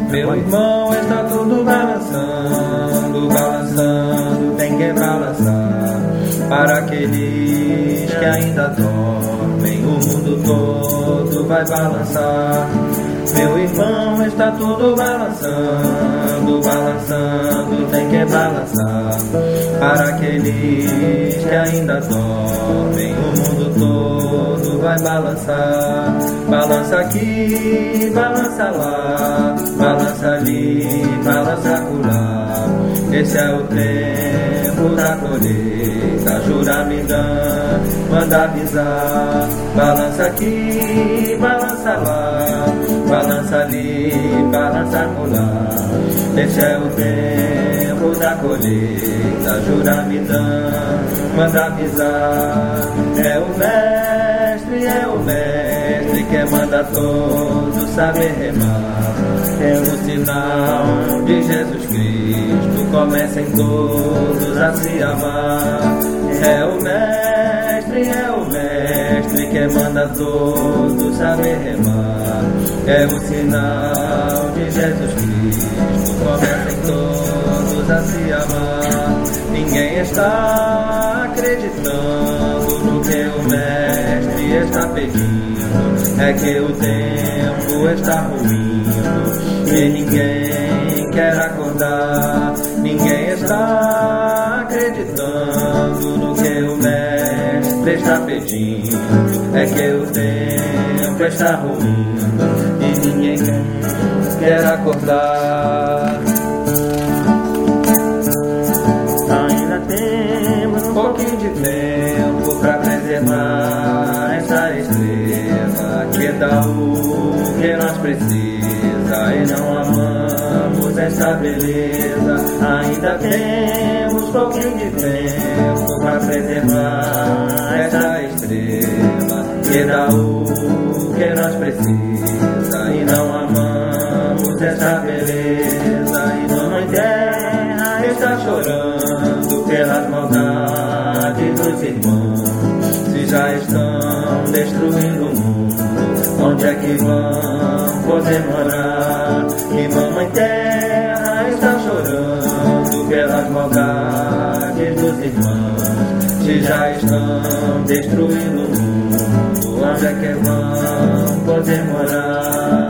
Meu irmão, está tudo balançando, balançando, tem que balançar. Para aqueles que ainda dormem, o mundo todo vai balançar. Meu irmão, está tudo balançando, balançando, tem que balançar. Para aqueles que ainda dormem, o mundo todo vai balançar. Balança aqui, balança lá, balança ali, balança acolá. Esse é o tempo da colheita, Juramidã manda avisar. Balança aqui, balança lá, balança ali, balança acolá. Esse é o tempo da colheita, Juramidã manda avisar. É o mestre que manda todos saber remar. É o sinal de Jesus Cristo, comecem todos a se amar. É o mestre que manda todos saber remar. É o sinal de Jesus Cristo, comecem todos a se amar. Ninguém está acreditando no que o mestre está pedindo. É que o tempo está ruindo e ninguém quer acordar. Ninguém está acreditando no que o mestre está pedindo. É que o tempo está ruindo e ninguém quer acordar. Ainda temos um pouquinho de tempo para preservar essa estrela que dá o que nós precisa e não amamos essa beleza. Ainda temos pouquinho de tempo para preservar essa estrela que dá o que nós precisa e não amamos essa beleza. E mamãe terra está chorando pelas maldades dos irmãos. Se já estão destruindo o mundo, onde é que vão poder morar? E mamãe terra está chorando pelas maldades dos irmãos. Se já estão destruindo o mundo, onde é que vão poder morar?